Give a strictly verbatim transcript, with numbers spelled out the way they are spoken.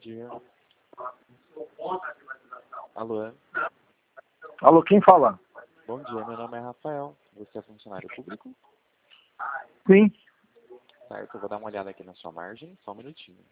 dia. Alô? Alô, quem fala? Bom dia, meu nome é Rafael. Você é funcionário público? Sim. Certo, eu vou dar uma olhada aqui na sua margem, só um minutinho.